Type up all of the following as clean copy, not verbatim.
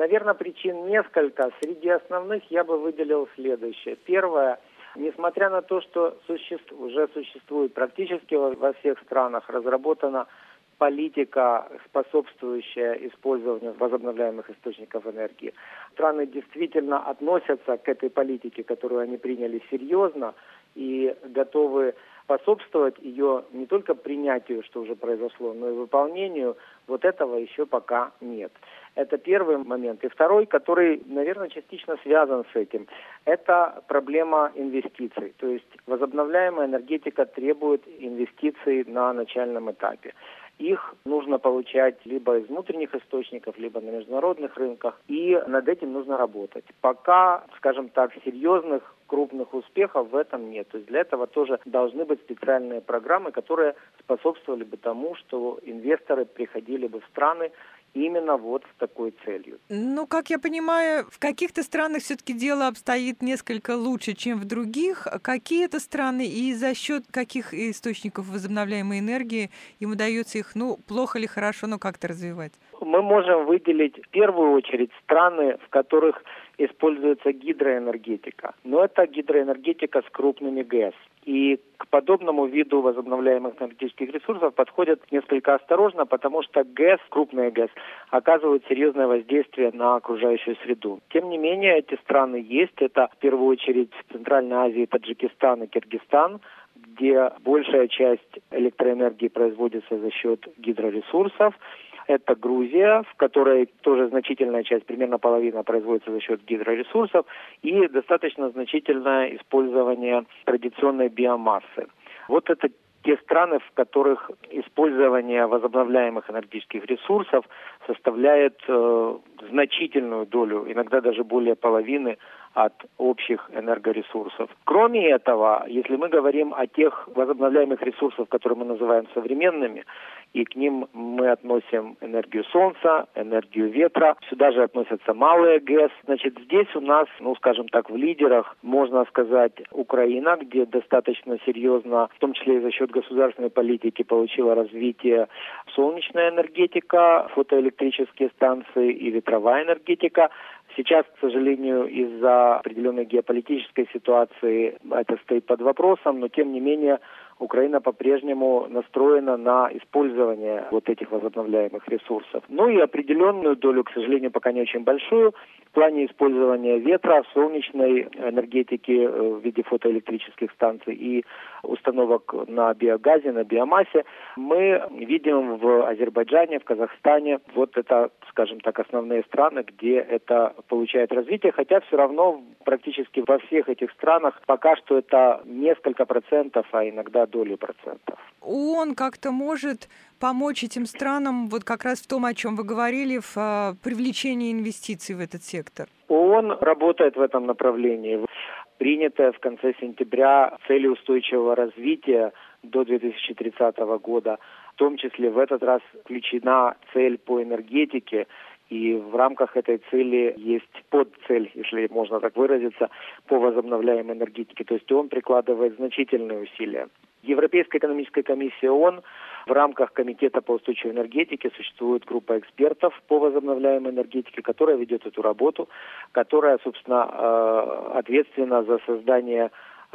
Наверное, причин несколько. Среди основных я бы выделил следующее. Первое. Несмотря на то, что уже существует практически во всех странах, разработана политика, способствующая использованию возобновляемых источников энергии, страны действительно относятся к этой политике, которую они приняли, серьезно и готовы способствовать ее не только принятию, что уже произошло, но и выполнению. Вот этого еще пока нет. Это первый момент. И второй, который, наверное, частично связан с этим, это проблема инвестиций. То есть возобновляемая энергетика требует инвестиций на начальном этапе. Их нужно получать либо из внутренних источников, либо на международных рынках, и над этим нужно работать. Пока, скажем так, серьезных крупных успехов в этом нет. То есть для этого тоже должны быть специальные программы, которые способствовали бы тому, что инвесторы приходили бы в страны именно вот с такой целью. Ну, как я понимаю, в каких-то странах все-таки дело обстоит несколько лучше, чем в других. Какие это страны и за счет каких источников возобновляемой энергии им удается их, плохо или хорошо, но как-то развивать? Мы можем выделить в первую очередь страны, в которых используется гидроэнергетика. Но это гидроэнергетика с крупными ГЭС. И к подобному виду возобновляемых энергетических ресурсов подходят несколько осторожно, потому что ГЭС, крупные ГЭС, оказывают серьезное воздействие на окружающую среду. Тем не менее, эти страны есть. Это в первую очередь в Центральной Азии Таджикистан и Киргизстан, где большая часть электроэнергии производится за счет гидроресурсов. Это Грузия, в которой тоже значительная часть, примерно половина, производится за счет гидроресурсов, и достаточно значительное использование традиционной биомассы. Вот это те страны, в которых использование возобновляемых энергетических ресурсов составляет значительную долю, иногда даже более половины от общих энергоресурсов. Кроме этого, если мы говорим о тех возобновляемых ресурсах, которые мы называем современными, и к ним мы относим энергию солнца, энергию ветра, сюда же относятся малые ГЭС. Значит, здесь у нас, скажем так, в лидерах, можно сказать, Украина, где достаточно серьезно, в том числе и за счет государственной политики, получила развитие солнечная энергетика, фотоэлектрические станции и ветровая энергетика. Сейчас, к сожалению, из-за определенной геополитической ситуации это стоит под вопросом, но тем не менее Украина по-прежнему настроена на использование вот этих возобновляемых ресурсов. Ну и определенную долю, к сожалению, пока не очень большую, в плане использования ветра, солнечной энергетики в виде фотоэлектрических станций и установок на биогазе, на биомассе, мы видим в Азербайджане, в Казахстане. Вот это, скажем так, основные страны, где это получает развитие, хотя все равно практически во всех этих странах пока что это несколько процентов, а иногда доли процентов. ООН как-то может помочь этим странам вот как раз в том, о чем вы говорили, в привлечении инвестиций в этот сектор? ООН работает в этом направлении. Принятая в конце сентября цели устойчивого развития до 2030 года, в том числе в этот раз включена цель по энергетике, и в рамках этой цели есть подцель, если можно так выразиться, по возобновляемой энергетике. То есть ООН прикладывает значительные усилия. Европейская экономическая комиссия ООН в рамках Комитета по устойчивой энергетике существует группа экспертов по возобновляемой энергетике, которая ведет эту работу, которая, собственно, ответственна за создание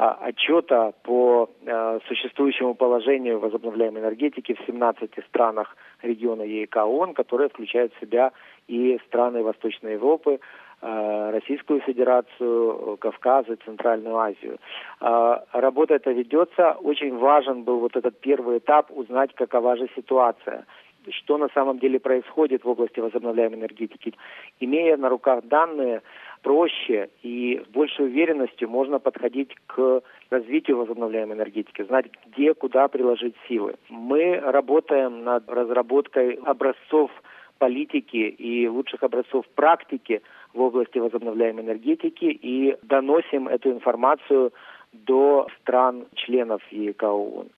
отчета по существующему положению возобновляемой энергетики в 17 странах региона ЕИК ООН, которые включают в себя и страны Восточной Европы, Российскую Федерацию, Кавказ и Центральную Азию. Работа эта ведется. Очень важен был вот этот первый этап, узнать, какова же ситуация, что на самом деле происходит в области возобновляемой энергетики. Имея на руках данные, проще и с большей уверенностью можно подходить к развитию возобновляемой энергетики, знать, где, куда приложить силы. Мы работаем над разработкой образцов политики и лучших образцов практики в области возобновляемой энергетики и доносим эту информацию до стран-членов ЕИК ООН.